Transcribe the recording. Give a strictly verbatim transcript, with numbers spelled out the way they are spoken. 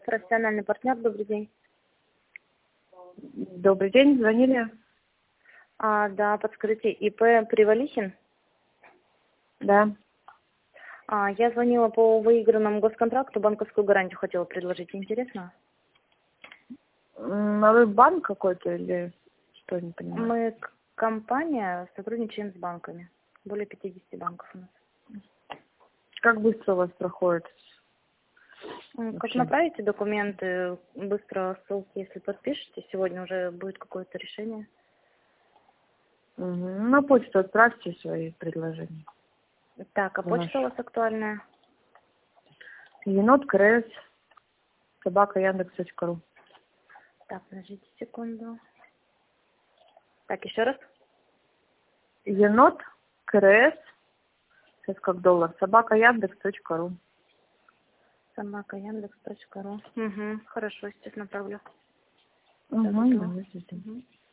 Профессиональный партнер, добрый день. Добрый день, звонили? А, да, подскажите, ИП Привалихин? Да. А, я звонила по выигранному госконтракту, банковскую гарантию хотела предложить. Интересно? М, А вы банк какой-то или что, не понимаю? Мы к- компания, сотрудничаем с банками. Более пятидесяти банков у нас. Как быстро у вас проходит? М, Как Вообще. направите документы, быстро ссылки, если подпишете, сегодня уже будет какое-то решение. Мгм. На почту отправьте свои предложения. Так, а Ваш. почта у вас актуальная? Енот КРС, собака Яндекс точка ру. Так, подождите секунду. Так, еще раз. Енот КРС, сейчас как доллар, собака Яндекс точка ру. Собака Яндекс точка ру. Угу, хорошо, сейчас направлю. Угу, Так, что? да, Мгм.